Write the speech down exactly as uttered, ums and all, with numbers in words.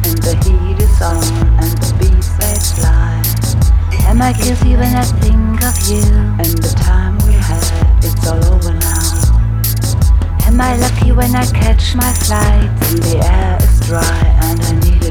and the heat is on, and the bees they fly. Am I guilty when I think of you? And the time we had, it's all over now. Am I lucky when I catch my flight? And the air is dry, and I need